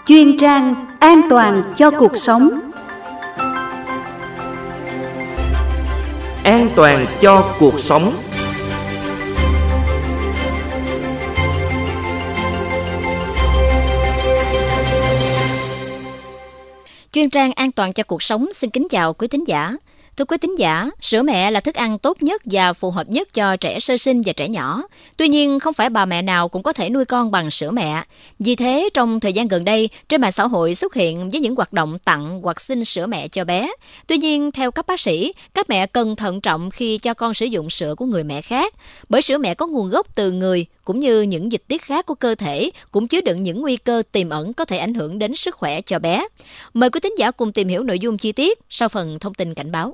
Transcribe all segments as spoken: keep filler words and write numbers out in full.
chuyên trang an toàn cho cuộc sống. An toàn cho cuộc sống. Chuyên trang an toàn cho cuộc sống xin kính chào quý thính giả. Thưa quý thính giả, sữa mẹ là thức ăn tốt nhất và phù hợp nhất cho trẻ sơ sinh và trẻ nhỏ. Tuy nhiên, không phải bà mẹ nào cũng có thể nuôi con bằng sữa mẹ. Vì thế, trong thời gian gần đây, trên mạng xã hội xuất hiện với những hoạt động tặng hoặc xin sữa mẹ cho bé. Tuy nhiên, theo các bác sĩ, các mẹ cần thận trọng khi cho con sử dụng sữa của người mẹ khác. Bởi sữa mẹ có nguồn gốc từ người, cũng như những dịch tiết khác của cơ thể, cũng chứa đựng những nguy cơ tiềm ẩn có thể ảnh hưởng đến sức khỏe cho bé. Mời quý thính giả cùng tìm hiểu nội dung chi tiết sau phần thông tin cảnh báo.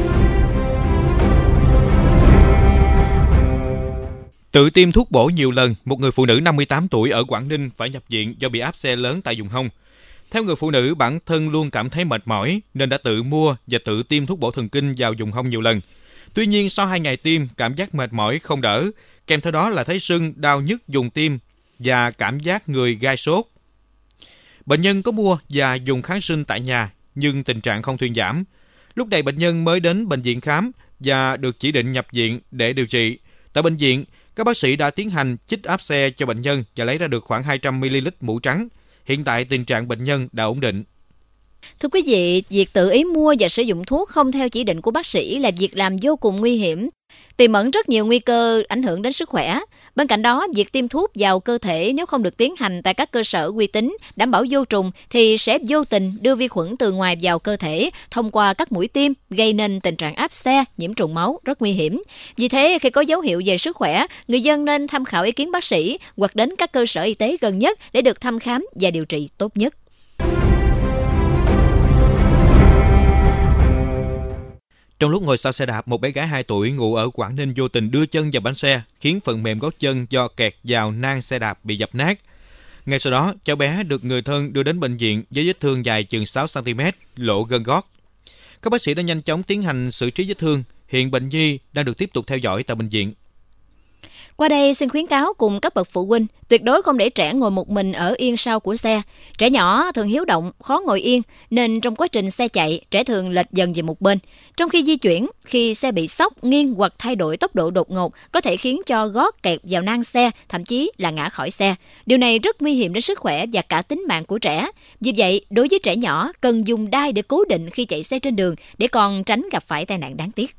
Tự tiêm thuốc bổ nhiều lần, một người phụ nữ năm mươi tám tuổi ở Quảng Ninh phải nhập viện do bị áp xe lớn tại vùng hông. Theo người phụ nữ, bản thân luôn cảm thấy mệt mỏi nên đã tự mua và tự tiêm thuốc bổ thần kinh vào vùng hông nhiều lần. Tuy nhiên, sau hai ngày tiêm, cảm giác mệt mỏi không đỡ, kèm theo đó là thấy sưng, đau nhức vùng tim và cảm giác người gai sốt. Bệnh nhân có mua và dùng kháng sinh tại nhà, nhưng tình trạng không thuyên giảm. Lúc này bệnh nhân mới đến bệnh viện khám và được chỉ định nhập viện để điều trị. Tại bệnh viện, các bác sĩ đã tiến hành chích áp xe cho bệnh nhân và lấy ra được khoảng hai trăm mi-li-lít mũ trắng. Hiện tại tình trạng bệnh nhân đã ổn định. Thưa quý vị, việc tự ý mua và sử dụng thuốc không theo chỉ định của bác sĩ là việc làm vô cùng nguy hiểm, tiềm ẩn rất nhiều nguy cơ ảnh hưởng đến sức khỏe. Bên cạnh đó, việc tiêm thuốc vào cơ thể nếu không được tiến hành tại các cơ sở uy tín, đảm bảo vô trùng thì sẽ vô tình đưa vi khuẩn từ ngoài vào cơ thể thông qua các mũi tiêm, gây nên tình trạng áp xe, nhiễm trùng máu rất nguy hiểm. Vì thế, khi có dấu hiệu về sức khỏe, người dân nên tham khảo ý kiến bác sĩ hoặc đến các cơ sở y tế gần nhất để được thăm khám và điều trị tốt nhất. Trong lúc ngồi sau xe đạp, một bé gái hai tuổi ngụ ở Quảng Ninh vô tình đưa chân vào bánh xe, khiến phần mềm gót chân do kẹt vào nang xe đạp bị dập nát. Ngay sau đó, cháu bé được người thân đưa đến bệnh viện với vết thương dài chừng sáu xăng-ti-mét, lộ gân gót. Các bác sĩ đã nhanh chóng tiến hành xử trí vết thương. Hiện bệnh nhi đang được tiếp tục theo dõi tại bệnh viện. Qua đây xin khuyến cáo cùng các bậc phụ huynh tuyệt đối không để trẻ ngồi một mình ở yên sau của xe. Trẻ nhỏ thường hiếu động, khó ngồi yên nên trong quá trình xe chạy, trẻ thường lệch dần về một bên. Trong khi di chuyển, khi xe bị xóc, nghiêng hoặc thay đổi tốc độ đột ngột có thể khiến cho gót kẹp vào nang xe, thậm chí là ngã khỏi xe. Điều này rất nguy hiểm đến sức khỏe và cả tính mạng của trẻ. Vì vậy, đối với trẻ nhỏ cần dùng đai để cố định khi chạy xe trên đường để còn tránh gặp phải tai nạn đáng tiếc.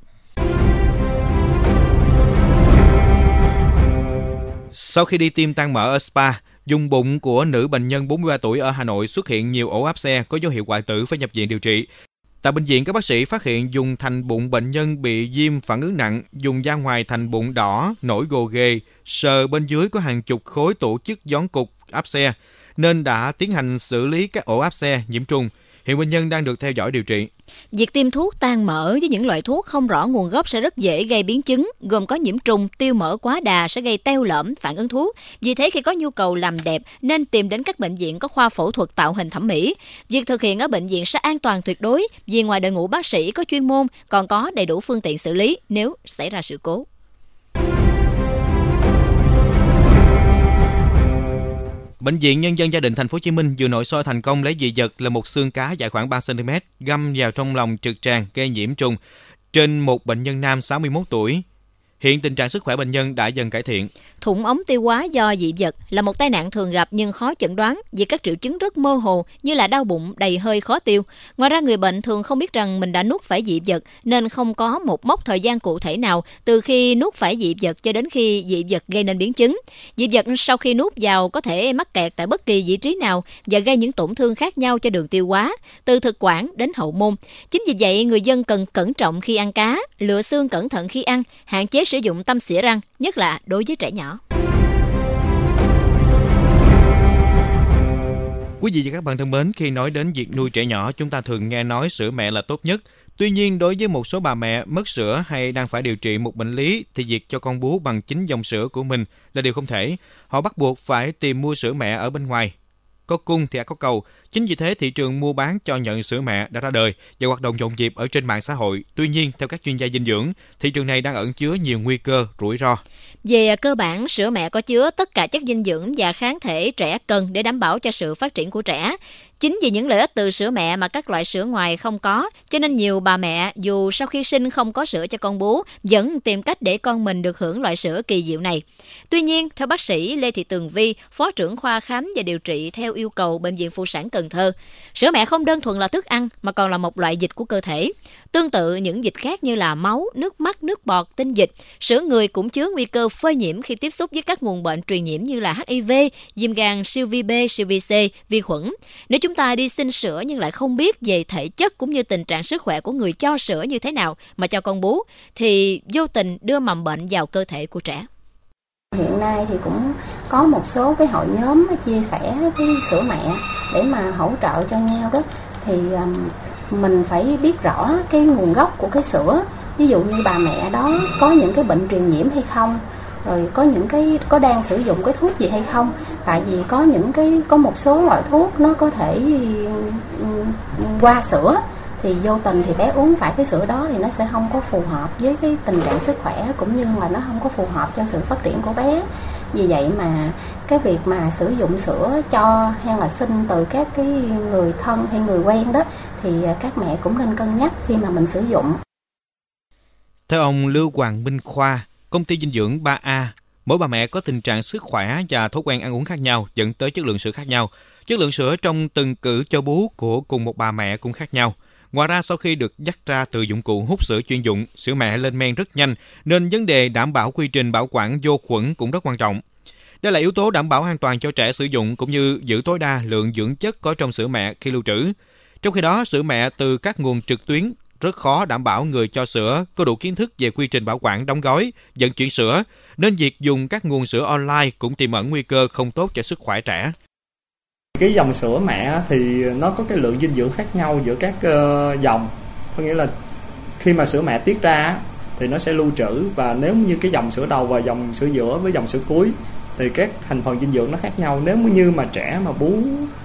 Sau khi đi tiêm tăng mỡ ở spa, vùng bụng của nữ bệnh nhân bốn mươi ba tuổi ở Hà Nội xuất hiện nhiều ổ áp xe có dấu hiệu hoại tử phải nhập viện điều trị. Tại bệnh viện, các bác sĩ phát hiện vùng thành bụng bệnh nhân bị viêm phản ứng nặng, vùng da ngoài thành bụng đỏ, nổi gồ ghề, sờ bên dưới có hàng chục khối tổ chức gión cục áp xe, nên đã tiến hành xử lý các ổ áp xe nhiễm trùng. Hiện bệnh nhân đang được theo dõi điều trị. Việc tiêm thuốc tan mỡ với những loại thuốc không rõ nguồn gốc sẽ rất dễ gây biến chứng, gồm có nhiễm trùng, tiêu mỡ quá đà sẽ gây teo lõm, phản ứng thuốc. Vì thế khi có nhu cầu làm đẹp nên tìm đến các bệnh viện có khoa phẫu thuật tạo hình thẩm mỹ. Việc thực hiện ở bệnh viện sẽ an toàn tuyệt đối vì ngoài đội ngũ bác sĩ có chuyên môn còn có đầy đủ phương tiện xử lý nếu xảy ra sự cố. Bệnh viện Nhân dân Gia đình Thành phố Hồ Chí Minh vừa nội soi thành công lấy dị vật là một xương cá dài khoảng ba xăng-ti-mét găm vào trong lòng trực tràng gây nhiễm trùng trên một bệnh nhân nam sáu mươi mốt tuổi. Hiện tình trạng sức khỏe bệnh nhân đã dần cải thiện. Thủng ống tiêu hóa do dị vật là một tai nạn thường gặp nhưng khó chẩn đoán vì các triệu chứng rất mơ hồ như là đau bụng, đầy hơi, khó tiêu. Ngoài ra, người bệnh thường không biết rằng mình đã nuốt phải dị vật nên không có một mốc thời gian cụ thể nào từ khi nuốt phải dị vật cho đến khi dị vật gây nên biến chứng. Dị vật sau khi nuốt vào có thể mắc kẹt tại bất kỳ vị trí nào và gây những tổn thương khác nhau cho đường tiêu hóa, từ thực quản đến hậu môn. Chính vì vậy, người dân cần cẩn trọng khi ăn cá, lựa xương cẩn thận khi ăn, hạn chế sử dụng tăm xỉa răng, nhất là đối với trẻ nhỏ. Quý vị và các bạn thân mến, khi nói đến việc nuôi trẻ nhỏ, chúng ta thường nghe nói sữa mẹ là tốt nhất. Tuy nhiên, đối với một số bà mẹ mất sữa hay đang phải điều trị một bệnh lý, thì việc cho con bú bằng chính dòng sữa của mình là điều không thể. Họ bắt buộc phải tìm mua sữa mẹ ở bên ngoài. Có cung thì có cầu. Chính vì thế, thị trường mua bán cho nhận sữa mẹ đã ra đời và hoạt động nhộn nhịp ở trên mạng xã hội. Tuy nhiên, theo các chuyên gia dinh dưỡng, thị trường này đang ẩn chứa nhiều nguy cơ, rủi ro. Về cơ bản, sữa mẹ có chứa tất cả chất dinh dưỡng và kháng thể trẻ cần để đảm bảo cho sự phát triển của trẻ. Chính vì những lợi ích từ sữa mẹ mà các loại sữa ngoài không có, cho nên nhiều bà mẹ dù sau khi sinh không có sữa cho con bú, vẫn tìm cách để con mình được hưởng loại sữa kỳ diệu này. Tuy nhiên, theo bác sĩ Lê Thị Tường Vi, Phó trưởng khoa khám và điều trị theo yêu cầu Bệnh viện Phụ sản Cần Thơ, sữa mẹ không đơn thuần là thức ăn mà còn là một loại dịch của cơ thể. Tương tự những dịch khác như là máu, nước mắt, nước bọt, tinh dịch, sữa người cũng chứa nguy cơ phơi nhiễm khi tiếp xúc với các nguồn bệnh truyền nhiễm như là hát i vê, viêm gan, siêu vi B, siêu vi C, vi khuẩn. Nếu chúng ta đi xin sữa nhưng lại không biết về thể chất cũng như tình trạng sức khỏe của người cho sữa như thế nào mà cho con bú, thì vô tình đưa mầm bệnh vào cơ thể của trẻ. Hiện nay thì cũng có một số cái hội nhóm chia sẻ cái sữa mẹ để mà hỗ trợ cho nhau đó, thì mình phải biết rõ cái nguồn gốc của cái sữa. Ví dụ như bà mẹ đó có những cái bệnh truyền nhiễm hay không, rồi có những cái có đang sử dụng cái thuốc gì hay không. Tại vì có những cái có một số loại thuốc nó có thể qua sữa, thì vô tình thì bé uống phải cái sữa đó thì nó sẽ không có phù hợp với cái tình trạng sức khỏe, cũng như là nó không có phù hợp cho sự phát triển của bé. Vì vậy mà cái việc mà sử dụng sữa cho hay là sinh từ các cái người thân hay người quen đó, thì các mẹ cũng nên cân nhắc khi mà mình sử dụng. Theo ông Lưu Hoàng Minh Khoa, công ty dinh dưỡng ba A, mỗi bà mẹ có tình trạng sức khỏe và thói quen ăn uống khác nhau dẫn tới chất lượng sữa khác nhau. Chất lượng sữa trong từng cữ cho bú của cùng một bà mẹ cũng khác nhau. Ngoài ra, sau khi được dắt ra từ dụng cụ hút sữa chuyên dụng, sữa mẹ lên men rất nhanh, nên vấn đề đảm bảo quy trình bảo quản vô khuẩn cũng rất quan trọng. Đây là yếu tố đảm bảo an toàn cho trẻ sử dụng cũng như giữ tối đa lượng dưỡng chất có trong sữa mẹ khi lưu trữ. Trong khi đó, sữa mẹ từ các nguồn trực tuyến rất khó đảm bảo người cho sữa có đủ kiến thức về quy trình bảo quản, đóng gói, vận chuyển sữa, nên việc dùng các nguồn sữa online cũng tiềm ẩn nguy cơ không tốt cho sức khỏe trẻ. Cái dòng sữa mẹ thì nó có cái lượng dinh dưỡng khác nhau giữa các uh, dòng. Có nghĩa là khi mà sữa mẹ tiết ra thì nó sẽ lưu trữ, và nếu như cái dòng sữa đầu và dòng sữa giữa với dòng sữa cuối thì các thành phần dinh dưỡng nó khác nhau. Nếu như mà trẻ mà bú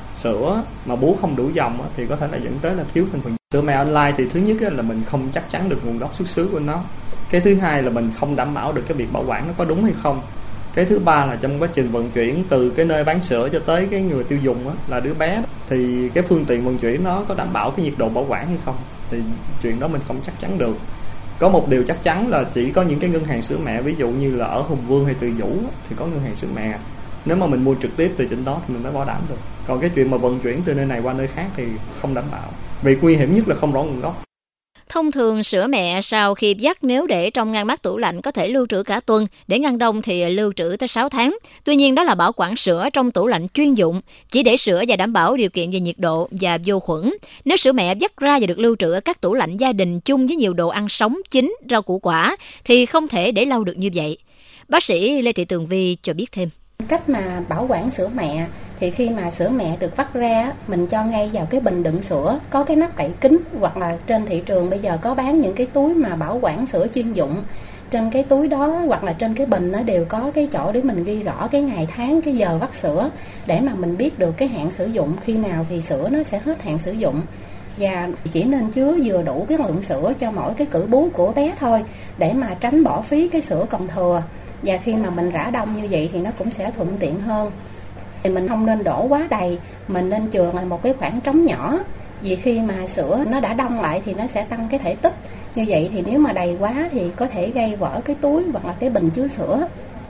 sữa mà bú không đủ dòng thì có thể là dẫn tới là thiếu thành phần. Sữa mẹ online thì thứ nhất là mình không chắc chắn được nguồn gốc xuất xứ của nó. Cái thứ hai là mình không đảm bảo được cái việc bảo quản nó có đúng hay không. Cái thứ ba là trong quá trình vận chuyển từ cái nơi bán sữa cho tới cái người tiêu dùng á, là đứa bé, thì cái phương tiện vận chuyển nó có đảm bảo cái nhiệt độ bảo quản hay không, thì chuyện đó mình không chắc chắn được. Có một điều chắc chắn là chỉ có những cái ngân hàng sữa mẹ, ví dụ như là ở Hùng Vương hay Từ Dũ thì có ngân hàng sữa mẹ. Nếu mà mình mua trực tiếp từ trên đó thì mình mới bảo đảm được. Còn cái chuyện mà vận chuyển từ nơi này qua nơi khác thì không đảm bảo. Việc nguy hiểm nhất là không rõ nguồn gốc. Thông thường sữa mẹ sau khi vắt nếu để trong ngăn mát tủ lạnh có thể lưu trữ cả tuần, để ngăn đông thì lưu trữ tới sáu tháng. Tuy nhiên đó là bảo quản sữa trong tủ lạnh chuyên dụng, chỉ để sữa và đảm bảo điều kiện về nhiệt độ và vô khuẩn. Nếu sữa mẹ vắt ra và được lưu trữ ở các tủ lạnh gia đình chung với nhiều đồ ăn sống, chín, rau củ quả thì không thể để lâu được như vậy. Bác sĩ Lê Thị Tường Vi cho biết thêm. Cách mà bảo quản sữa mẹ thì khi mà sữa mẹ được vắt ra, mình cho ngay vào cái bình đựng sữa có cái nắp đậy kín, hoặc là trên thị trường bây giờ có bán những cái túi mà bảo quản sữa chuyên dụng. Trên cái túi đó hoặc là trên cái bình nó đều có cái chỗ để mình ghi rõ cái ngày tháng, cái giờ vắt sữa, để mà mình biết được cái hạn sử dụng, khi nào thì sữa nó sẽ hết hạn sử dụng. Và chỉ nên chứa vừa đủ cái lượng sữa cho mỗi cái cữ bú của bé thôi, để mà tránh bỏ phí cái sữa còn thừa. Và khi mà mình rã đông như vậy thì nó cũng sẽ thuận tiện hơn. Thì mình không nên đổ quá đầy, mình nên chừa lại một cái khoảng trống nhỏ. Vì khi mà sữa nó đã đông lại thì nó sẽ tăng cái thể tích. Như vậy thì nếu mà đầy quá thì có thể gây vỡ cái túi hoặc là cái bình chứa sữa.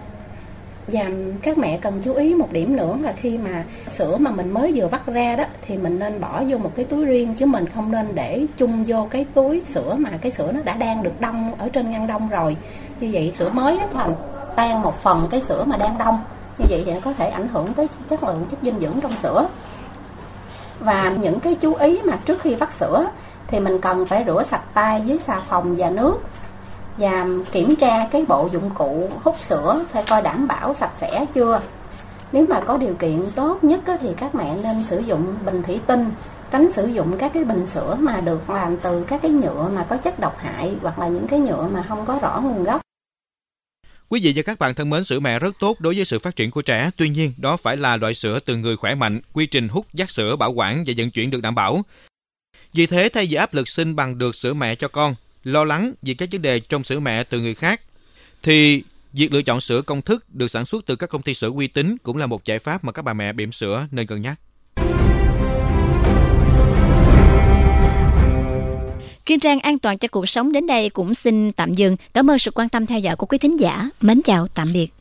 Và các mẹ cần chú ý một điểm nữa là khi mà sữa mà mình mới vừa vắt ra đó thì mình nên bỏ vô một cái túi riêng, chứ mình không nên để chung vô cái túi sữa mà cái sữa nó đã đang được đông ở trên ngăn đông rồi. Như vậy sữa mới thành tan một phần cái sữa mà đang đông. Như vậy thì nó có thể ảnh hưởng tới chất lượng chất dinh dưỡng trong sữa. Và những cái chú ý mà trước khi vắt sữa thì mình cần phải rửa sạch tay với xà phòng và nước, và kiểm tra cái bộ dụng cụ hút sữa phải coi đảm bảo sạch sẽ chưa. Nếu mà có điều kiện tốt nhất thì các mẹ nên sử dụng bình thủy tinh, tránh sử dụng các cái bình sữa mà được làm từ các cái nhựa mà có chất độc hại, hoặc là những cái nhựa mà không có rõ nguồn gốc. Quý vị và các bạn thân mến, sữa mẹ rất tốt đối với sự phát triển của trẻ. Tuy nhiên, đó phải là loại sữa từ người khỏe mạnh, quy trình hút dắt sữa, bảo quản và vận chuyển được đảm bảo. Vì thế, thay vì áp lực sinh bằng được sữa mẹ cho con, lo lắng vì các vấn đề trong sữa mẹ từ người khác, thì Việc lựa chọn sữa công thức được sản xuất từ các công ty sữa uy tín cũng là một giải pháp mà các bà mẹ bỉm sữa nên cân nhắc. Chuyên trang An toàn cho cuộc sống đến đây cũng xin tạm dừng. Cảm ơn sự quan tâm theo dõi của quý thính giả. Mến chào, tạm biệt.